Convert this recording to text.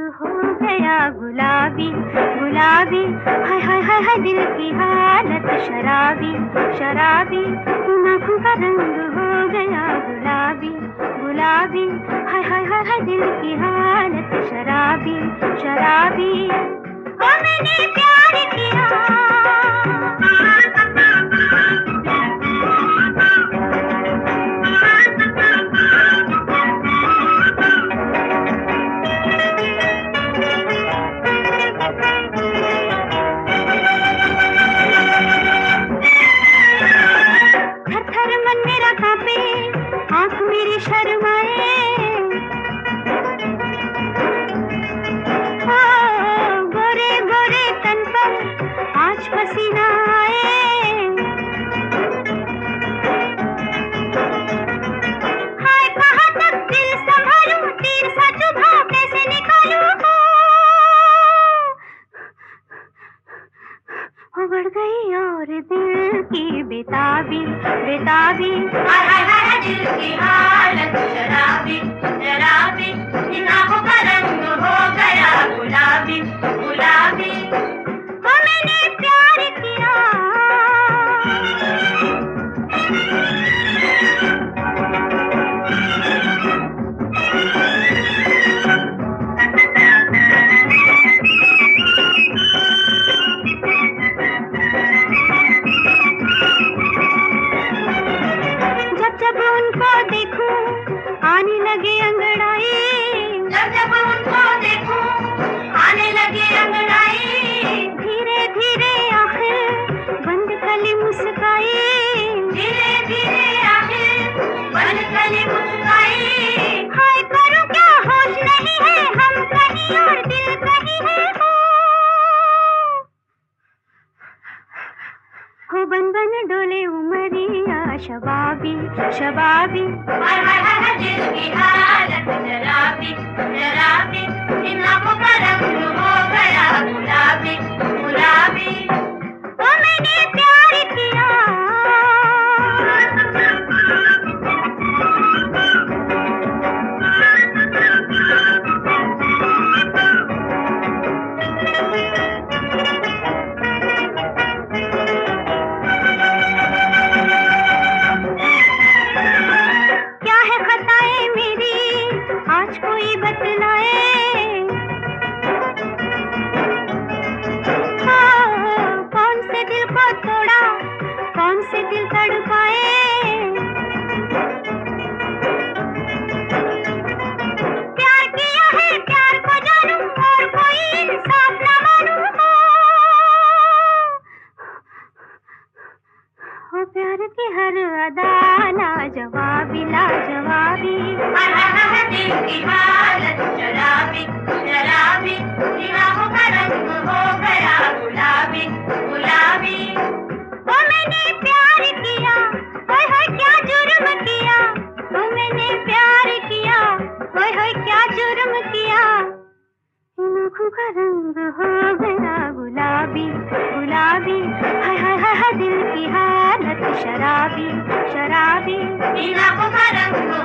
हो गया गुलाबी गुलाबी, हाय हाय हाय हाय दिल की हालत शराबी शराबी, आँखों का रंग हो गया गुलाबी गुलाबी, हाय हाय हाय हाय दिल की हालत शराबी शराबी। ओ मैंने प्यार किया आँख मेरी शर्माए, गोरे गोरे तन पर आज पसीना आए, हाय कहाँ तक दिल संभालूं, तीर सा चुभा कैसे निकालूं, हो बढ़ गई और दिल की बेताबी बेताबी, हाय हाय हाय दिल की हालत शराबी शराबी, इन आँखों का रंग हो गया गुलाबी गुलाबी। ओ मैंने प्यार किया जब उनको देखूं आने लगे अंगड़ाई, जब उनको देखूं आने लगे अंगड़ाई, धीरे धीरे आखिर बंद कली मुस्काई, धीरे धीरे आखिर बंद कली मुस्काई, हाय करूं क्या होश नहीं है, हम कहीं और दिल कहीं है, हो बन बन डोले उमरिया शबाबी शबाबी, हाय हाय हाय दिल की हालत शराबी शराबी, इन आँखों का रंग हो गया गुलाबी गुलाबी। ओ मैंने प्यार किया आज कोई बतलाए, कौन से दिल को तोड़ा कौन से दिल तड़पाए, प्यार किया है प्यार को जानूं और कोई इंसाफ न मानूं, हो प्यार की हर अदा लाजवाबी लाजवाबी, दिल की हालत शराबी शराबी, इन आँखों का रंग हो गया गुलाबी गुलाबी। ओ मैंने प्यार किया, ओए होए क्या जुर्म किया, ओ मैंने प्यार किया, ओए होए क्या जुर्म किया, इन आँखों का रंग हो गया गुलाबी गुलाबी, हाय हाय हाय हाय दिल की हालत शराबी शराबी, इन आँखों का रंग